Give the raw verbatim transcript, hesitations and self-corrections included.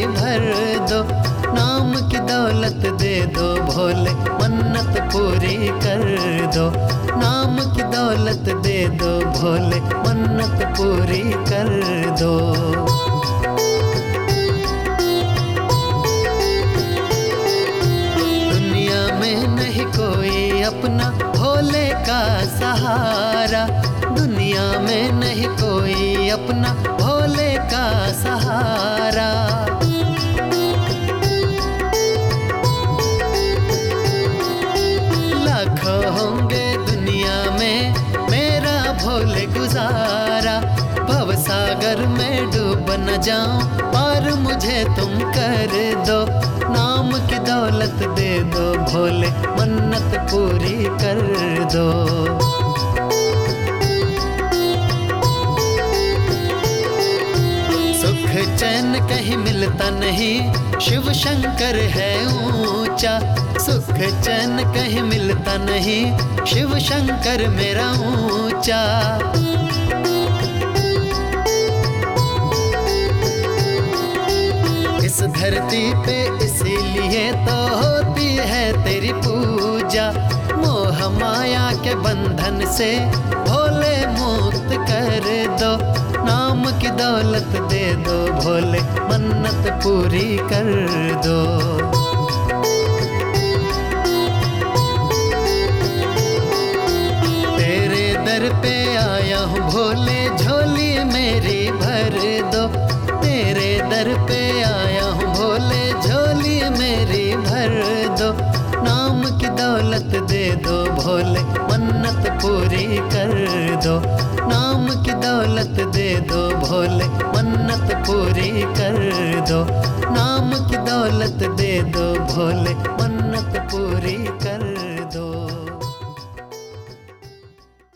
भर दो, नाम की दौलत दे दो भोले, मन्नत पूरी कर दो। नाम की दौलत दे दो भोले, मन्नत पूरी कर दो। दुनिया में नहीं कोई अपना भोले का सहारा, दुनिया में नहीं कोई अपना भोले का सहारा। लाखों होंगे दुनिया में मेरा भोले गुजारा, भवसागर में डूब न जाऊं पार मुझे तुम कर दो। नाम की दौलत दे दो भोले, मन्नत पूरी कर दो। सुख चैन कहीं मिलता नहीं, शिव शंकर है ऊंचा। सुख चैन कहीं मिलता नहीं, शिव शंकर मेरा ऊंचा। इस धरती पे इसीलिए तो होती है तेरी पूजा, मोह माया के बंधन से भोले मुक्त कर दो। नाम की दौलत दे दो भोले, मन्नत पूरी कर दो। तेरे दर पे आया हूँ भोले, झोली मेरी भर दो। तेरे दर पे आया हूँ भोले, झोली मेरी भर दो। नाम की दौलत दे दो भोले, मन्नत पूरी कर दो। नाम की दौलत दे दो भोले, मन्नत पूरी कर दो। नाम की दौलत दे दो भोले, मन्नत पूरी कर